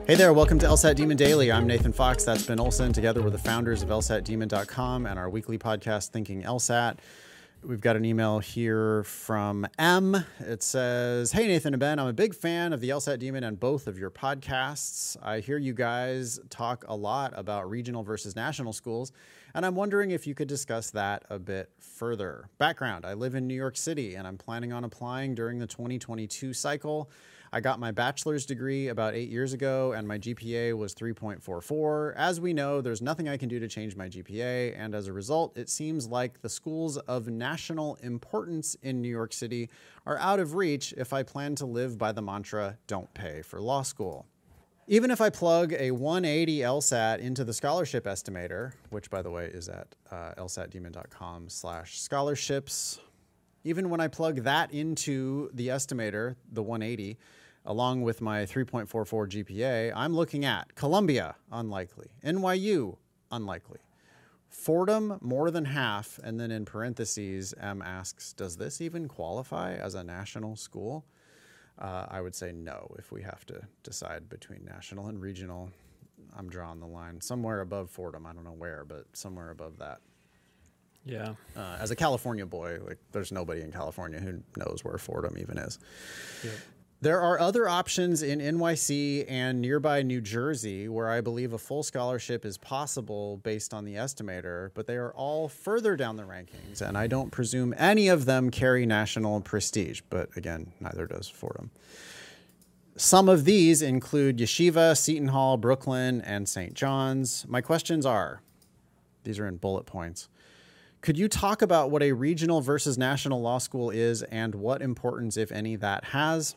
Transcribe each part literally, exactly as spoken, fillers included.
Hey there, welcome to LSAT Demon Daily. I'm Nathan Fox. That's Ben Olson, together with the founders of L S A T Demon dot com and our weekly podcast, Thinking LSAT. We've got an email here from M. It says, hey, Nathan and Ben, I'm a big fan of the LSAT Demon and both of your podcasts. I hear you guys talk a lot about regional versus national schools, and I'm wondering if you could discuss that a bit further. Background, I live in New York City, and I'm planning on applying during the twenty twenty-two cycle. I got my bachelor's degree about eight years ago, and my G P A was three point four four. As we know, there's nothing I can do to change my G P A, and as a result, it seems like the schools of national importance in New York City are out of reach if I plan to live by the mantra, don't pay for law school. Even if I plug a one eighty LSAT into the scholarship estimator, which, by the way, is at uh, L S A T Demon dot com slash scholarships, even when I plug that into the estimator, the one eighty, along with my three point four four G P A, I'm looking at Columbia, unlikely. N Y U, unlikely. Fordham, more than half. And then in parentheses, M asks, does this even qualify as a national school? Uh, I would say no if we have to decide between national and regional. I'm drawing the line somewhere above Fordham. I don't know where, but somewhere above that. Yeah. Uh, as a California boy, like there's nobody in California who knows where Fordham even is. Yep. There are other options in N Y C and nearby New Jersey where I believe a full scholarship is possible based on the estimator, but they are all further down the rankings, and I don't presume any of them carry national prestige. But again, neither does Fordham. Some of these include Yeshiva, Seton Hall, Brooklyn, and Saint John's. My questions are, these are in bullet points. Could you talk about what a regional versus national law school is and what importance, if any, that has?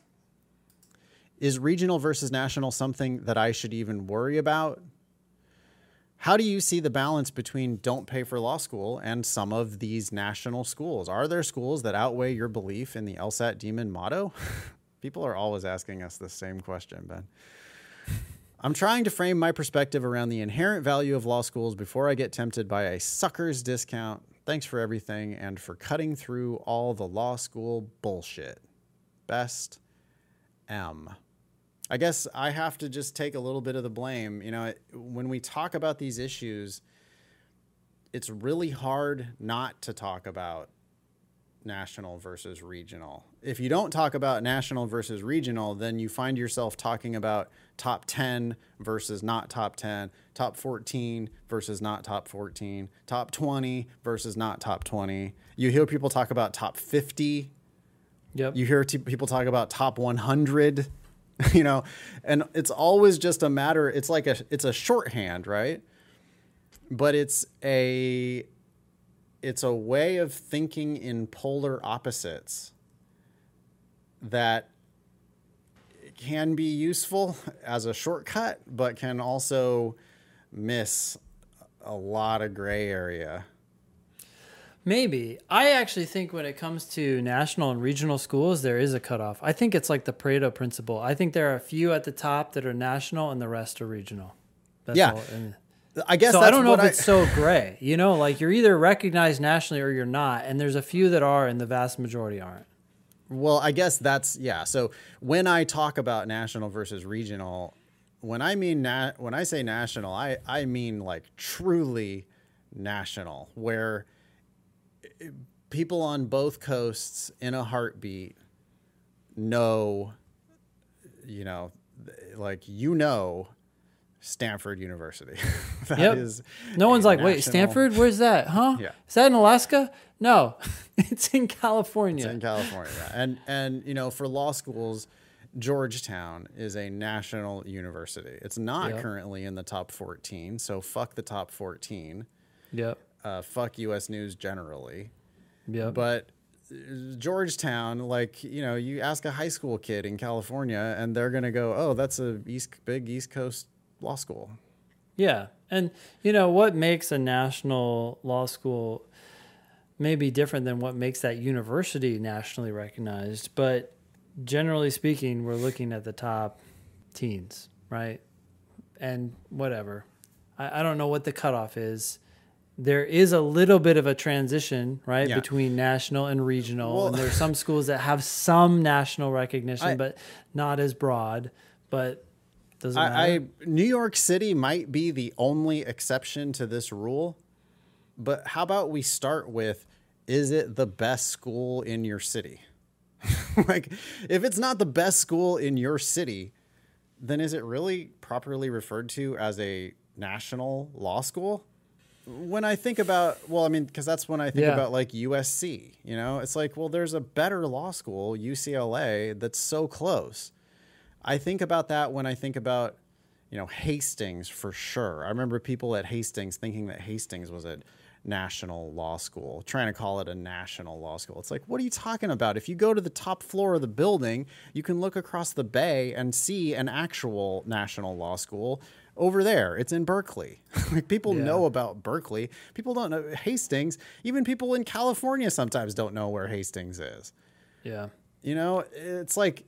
Is regional versus national something that I should even worry about? How do you see the balance between don't pay for law school and some of these national schools? Are there schools that outweigh your belief in the LSAT Demon motto? People are always asking us the same question, Ben. I'm trying to frame my perspective around the inherent value of law schools before I get tempted by a sucker's discount. Thanks for everything and for cutting through all the law school bullshit. Best, M. I guess I have to just take a little bit of the blame. You know, when we talk about these issues, it's really hard not to talk about national versus regional. If you don't talk about national versus regional, then you find yourself talking about top ten versus not top ten, top fourteen versus not top fourteen, top twenty versus not top twenty. You hear people talk about top fifty. Yep. You hear t- people talk about top one hundred. You know, and it's always just a matter, it's like a, it's a shorthand, right? But it's a, it's a way of thinking in polar opposites that can be useful as a shortcut, but can also miss a lot of gray area. Maybe. I actually think when it comes to national and regional schools, there is a cutoff. I think it's like the Pareto principle. I think there are a few at the top that are national and the rest are regional. That's yeah. all. And I guess so that's I don't know if I... it's so gray. You know, like you're either recognized nationally or you're not. And there's a few that are and the vast majority aren't. Well, I guess that's, yeah. So when I talk about national versus regional, when I mean, na- when I say national, I, I mean like truly national, where people on both coasts in a heartbeat know, you know, like, you know, Stanford University. That yep. is no one's like, national... wait, Stanford? Where's that? Huh? Yeah. Is that in Alaska? No, it's in California. It's in California. And, and, you know, for law schools, Georgetown is a national university. It's not yep. currently in the top fourteen. So fuck the top fourteen. Yep. Uh, fuck U S News generally. Yeah. But Georgetown, like, you know, you ask a high school kid in California and they're going to go, oh, that's a east, big East Coast law school. Yeah. And, you know, what makes a national law school may be different than what makes that university nationally recognized. But generally speaking, we're looking at the top teens, right? And whatever. I, I don't know what the cutoff is. There is a little bit of a transition, right, yeah. between national and regional. Well, and there's some schools that have some national recognition, I, but not as broad. But Does it I, matter? I New York City might be the only exception to this rule, but how about we start with, is it the best school in your city? Like, if it's not the best school in your city, then is it really properly referred to as a national law school? When I think about, well, I mean, because that's when I think Yeah. about like U S C, you know, it's like, well, there's a better law school, U C L A, that's so close. I think about that when I think about, you know, Hastings for sure. I remember people at Hastings thinking that Hastings was a national law school, trying to call it a national law school. It's like, what are you talking about? If you go to the top floor of the building, you can look across the bay and see an actual national law school over there. It's in Berkeley. Like, people Yeah. know about Berkeley. People don't know Hastings. Even people in California sometimes don't know where Hastings is. Yeah. You know, it's like,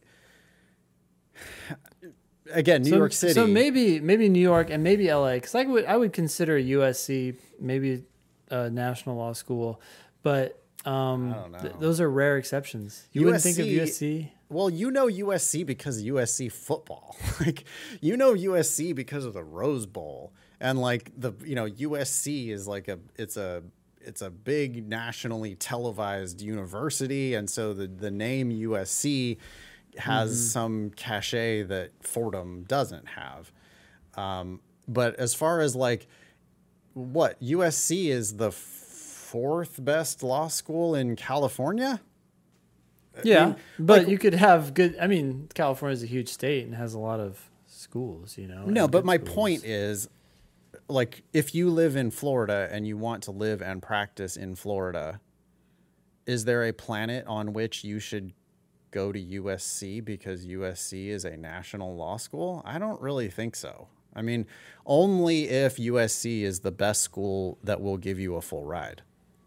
again, New so, York City. So maybe maybe New York and maybe L A, because I would I would consider U S C maybe a national law school, but um, I don't know. th- those are rare exceptions. You wouldn't think of U S C U S C? Well, you know U S C because of U S C football. Like, you know U S C because of the Rose Bowl, and like the you know U S C is like a it's a it's a big nationally televised university, and so the the name U S C has mm-hmm. some cachet that Fordham doesn't have. Um, but as far as like what U S C is the fourth best law school in California. Yeah, I mean, but like, you could have good. I mean, California is a huge state and has a lot of schools. You know. No, but my schools. point is, like, if you live in Florida and you want to live and practice in Florida, is there a planet on which you should go to U S C because U S C is a national law school? I don't really think so. I mean, only if U S C is the best school that will give you a full ride.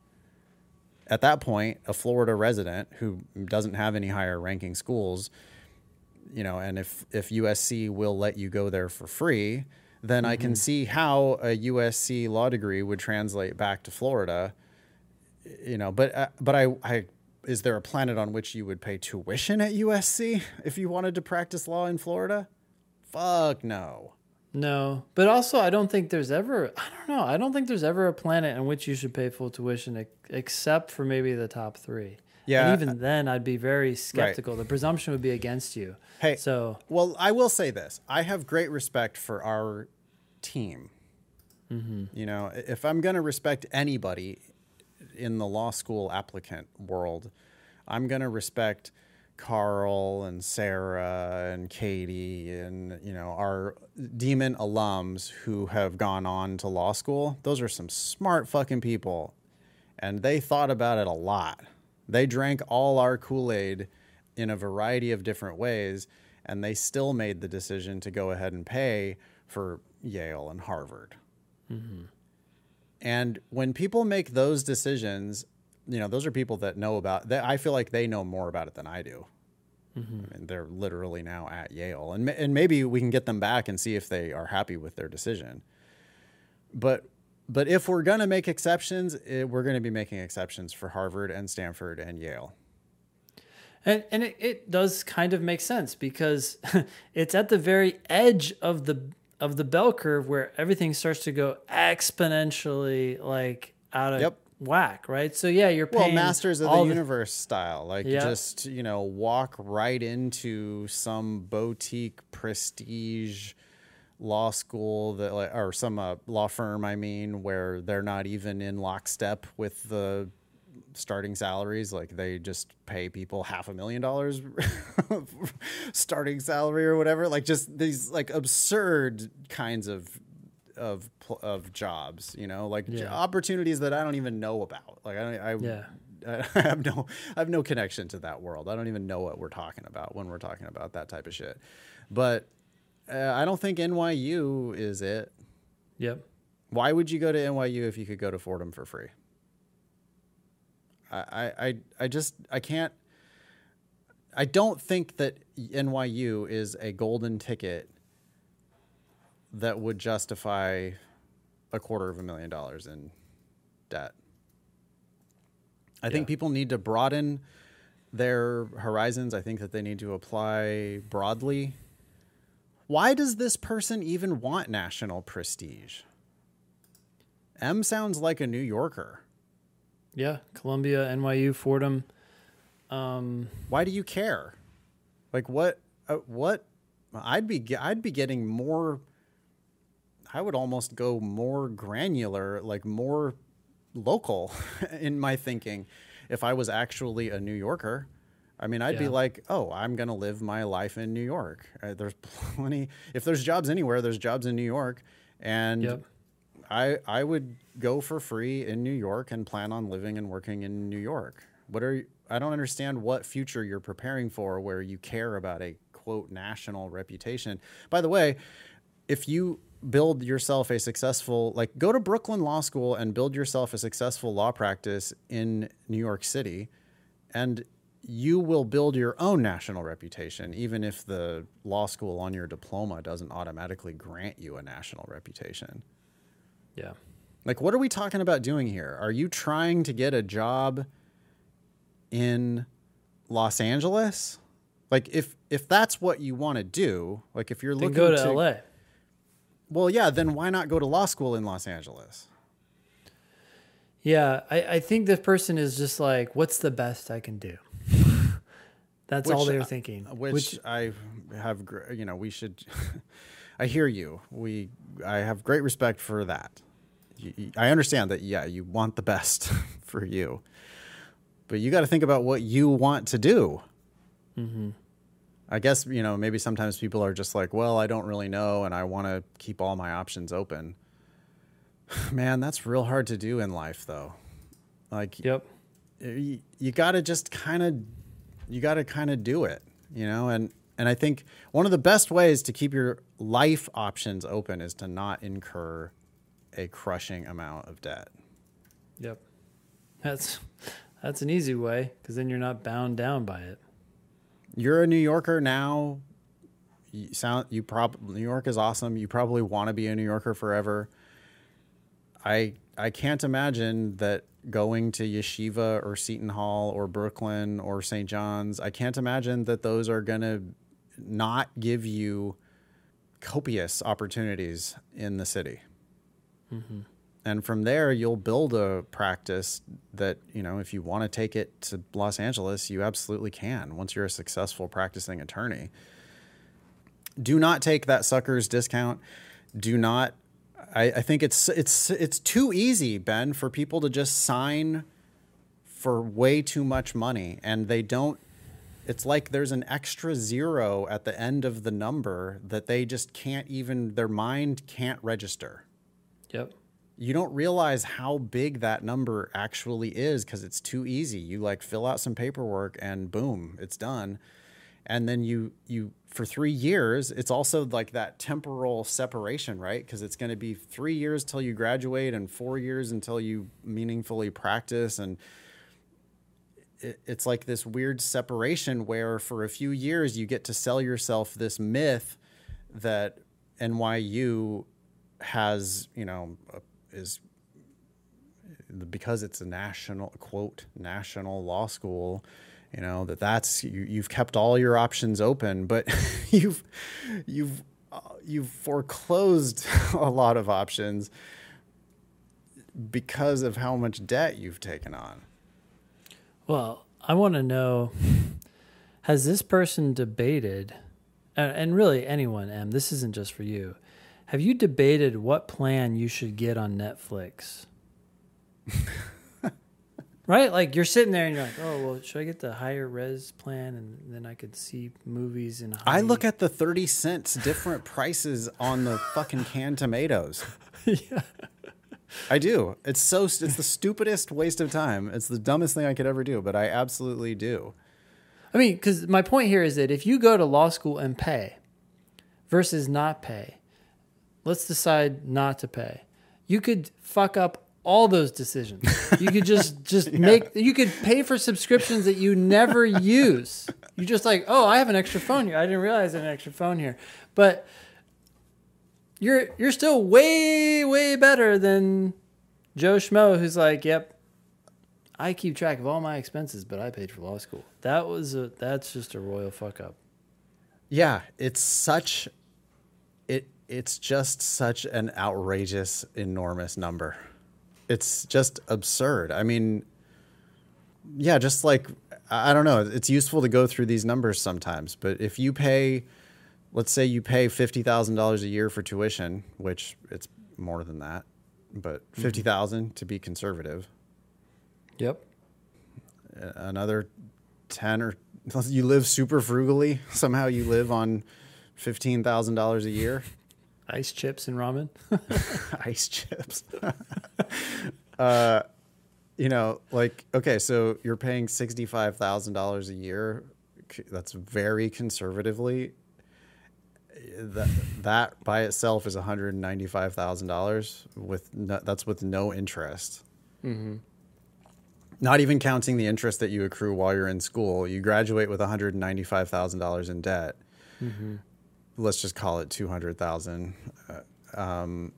At that point, a Florida resident who doesn't have any higher ranking schools, you know, and if, if U S C will let you go there for free, then mm-hmm. I can see how a U S C law degree would translate back to Florida, you know, but, uh, but I, I, is there a planet on which you would pay tuition at U S C if you wanted to practice law in Florida? Fuck no. No, but also I don't think there's ever, I don't know, I don't think there's ever a planet in which you should pay full tuition ex- except for maybe the top three. Yeah. And even then I'd be very skeptical. Right. The presumption would be against you. Hey, so, well, I will say this. I have great respect for our team. Mm-hmm. You know, if I'm going to respect anybody in the law school applicant world, I'm going to respect Carl and Sarah and Katie and, you know, our Demon alums who have gone on to law school. Those are some smart fucking people, and they thought about it a lot. They drank all our Kool-Aid in a variety of different ways, and they still made the decision to go ahead and pay for Yale and Harvard. Mm-hmm. And when people make those decisions, you know, those are people that know about that. I feel like they know more about it than I do. Mm-hmm. I mean, they're literally now at Yale, and and maybe we can get them back and see if they are happy with their decision. But but if we're gonna make exceptions, it, we're gonna be making exceptions for Harvard and Stanford and Yale. And and it, it does kind of make sense because it's at the very edge of the of the bell curve where everything starts to go exponentially like out of yep. whack, right? So yeah, you're paying well, Masters of the, the Universe style, like yep. just, you know, walk right into some boutique prestige law school that, like, or some uh, law firm, I mean, where they're not even in lockstep with the starting salaries. Like, they just pay people half a million dollars starting salary or whatever. Like, just these like absurd kinds of of of jobs, you know, like yeah. opportunities that I don't even know about. Like, I I, yeah. I have no I have no connection to that world. I don't even know what we're talking about when we're talking about that type of shit. But uh, I don't think N Y U is it. Yep. Why would you go to N Y U if you could go to Fordham for free? I, I, I just, I can't, I don't think that N Y U is a golden ticket that would justify a quarter of a million dollars in debt. I yeah. think people need to broaden their horizons. I think that they need to apply broadly Why does this person even want national prestige? M sounds like a New Yorker. Yeah, Columbia, N Y U, Fordham. Um, Why do you care? Like what? Uh, what? I'd be I'd be getting more. I would almost go more granular, like more local, in my thinking, if I was actually a New Yorker. I mean, I'd yeah. be like, oh, I'm gonna live my life in New York. Uh, there's plenty. If there's jobs anywhere, there's jobs in New York, and. Yep. I, I would go for free in New York and plan on living and working in New York. What are you, I don't understand what future you're preparing for where you care about a, quote, national reputation. By the way, if you build yourself a successful, like go to Brooklyn Law School and build yourself a successful law practice in New York City, and you will build your own national reputation, even if the law school on your diploma doesn't automatically grant you a national reputation. Yeah. Like, what are we talking about doing here? Are you trying to get a job in Los Angeles? Like, if if that's what you want to do, like if you're then looking go to, to L A. Well, yeah, then why not go to law school in Los Angeles? Yeah, I, I think this person is just like, what's the best I can do? That's which, all they're thinking. Which, which I have, you know, we should... I hear you. We, I have great respect for that. I understand that, yeah, you want the best for you, but you got to think about what you want to do. Mm-hmm. I guess, you know, maybe sometimes people are just like, well, I don't really know, and I want to keep all my options open. Man, that's real hard to do in life, though. Like, yep. you, you got to just kind of, you got to kind of do it, you know, and And I think one of the best ways to keep your life options open is to not incur a crushing amount of debt. Yep. That's that's an easy way, because then you're not bound down by it. You're a New Yorker now. You sound you prob New York is awesome. You probably want to be a New Yorker forever. I I can't imagine that going to Yeshiva or Seton Hall or Brooklyn or Saint John's, I can't imagine that those are going to not give you copious opportunities in the city. Mm-hmm. And from there, you'll build a practice that, you know, if you want to take it to Los Angeles, you absolutely can once you're a successful practicing attorney. Do not take that sucker's discount. Do not. I, I think it's it's it's too easy, Ben, for people to just sign for way too much money, and they don't. It's like there's an extra zero at the end of the number that they just can't even, their mind can't register. Yep. You don't realize how big that number actually is because it's too easy. You like fill out some paperwork and boom, it's done. And then you, you for three years, it's also like that temporal separation, right? Because it's going to be three years till you graduate and four years until you meaningfully practice. And it, it's like this weird separation where for a few years you get to sell yourself this myth that N Y U has, you know, is because it's a national, quote, national law school, you know, that that's, you, you've kept all your options open, but you've, you've, uh, you've foreclosed a lot of options because of how much debt you've taken on. Well, I want to know, has this person debated, and, and really anyone, Em, this isn't just for you, have you debated what plan you should get on Netflix? Right? Like you're sitting there and you're like, oh, well, should I get the higher res plan and then I could see movies in high... I look at the thirty cents different prices on the fucking canned tomatoes. Yeah. I do. It's so, it's the stupidest waste of time. It's the dumbest thing I could ever do, but I absolutely do. I mean, because my point here is that if you go to law school and pay versus not pay, let's decide not to pay. You could fuck up all those decisions. You could just just yeah. make, you could pay for subscriptions that you never use. You just like, oh, I have an extra phone here. I didn't realize I had an extra phone here. But you're you're still way, way better than Joe Schmo, who's like, yep, I keep track of all my expenses, but I paid for law school. That was a, that's just a royal fuck up. Yeah, it's such it's just such an outrageous, enormous number. It's just absurd. I mean, yeah, just like, I don't know. It's useful to go through these numbers sometimes, but if you pay, let's say you pay fifty thousand dollars a year for tuition, which it's more than that, but fifty thousand dollars to be conservative. Yep. Another ten or you live super frugally. Somehow you live on fifteen thousand dollars a year. Ice chips and ramen. Ice chips. uh, you know, like, okay, so you're paying sixty-five thousand dollars a year. That's very conservatively. That, that by itself is one hundred ninety-five thousand dollars with no, that's with no interest. Mm-hmm. Not even counting the interest that you accrue while you're in school. You graduate with one hundred ninety-five thousand dollars in debt. Mm-hmm. Let's just call it two hundred thousand dollars. Uh, um,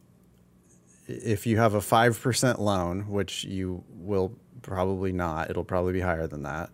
if you have a five percent loan, which you will probably not, it'll probably be higher than that.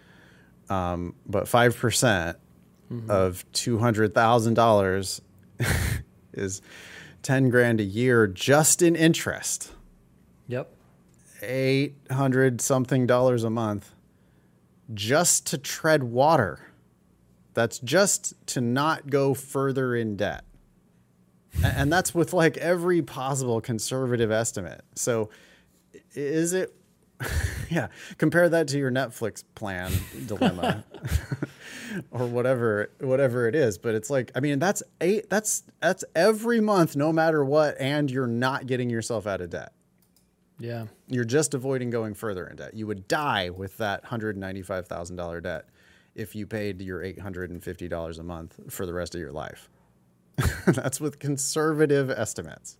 Um, but five percent mm-hmm. of two hundred thousand dollars is ten grand a year just in interest. Yep. eight hundred something dollars a month just to tread water. That's just to not go further in debt. And that's with like every possible conservative estimate. So is it, yeah, compare that to your Netflix plan dilemma or whatever, whatever it is. But it's like, I mean, that's eight, that's, that's every month, no matter what. And you're not getting yourself out of debt. Yeah. You're just avoiding going further in debt. You would die with that one hundred ninety-five thousand dollars debt if you paid your eight hundred fifty dollars a month for the rest of your life. That's with conservative estimates.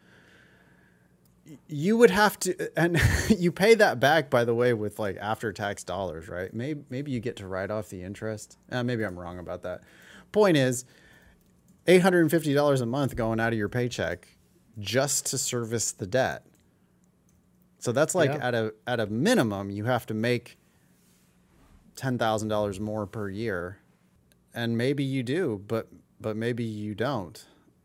You would have to, and you pay that back, by the way, with like after-tax dollars, right? Maybe, maybe you get to write off the interest. Uh, maybe I'm wrong about that. Point is, eight hundred fifty dollars a month going out of your paycheck just to service the debt. So that's like yeah. at a at a minimum, you have to make ten thousand dollars more per year. And maybe you do, but but maybe you don't.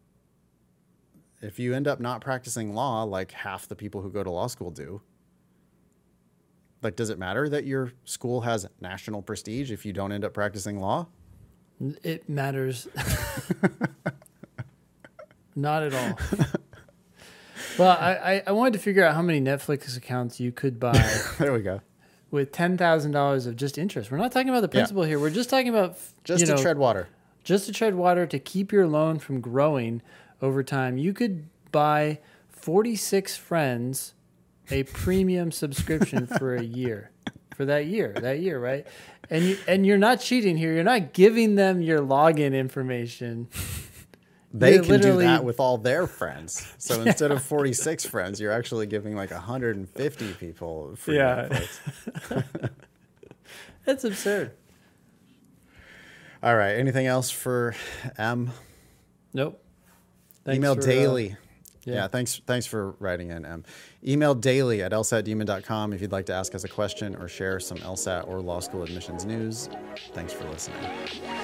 If you end up not practicing law like half the people who go to law school do, like, does it matter that your school has national prestige if you don't end up practicing law? It matters. Not at all. Well, I, I wanted to figure out how many Netflix accounts you could buy. There we go. With ten thousand dollars of just interest. We're not talking about the principal yeah. here. We're just talking about... Just you to know, tread water. Just to tread water to keep your loan from growing over time. You could buy forty-six friends a premium subscription for a year. For that year. That year, right? And, you, and you're not cheating here. You're not giving them your login information. They you're can do that with all their friends. So yeah. instead of forty-six friends, you're actually giving like one hundred fifty people free yeah. Netflix. That's absurd. All right. Anything else for M? Nope. Thanks Email for, daily. Uh, yeah. yeah. Thanks. Thanks for writing in, M. Email daily at L S A T demon dot com if you'd like to ask us a question or share some LSAT or law school admissions news. Thanks for listening.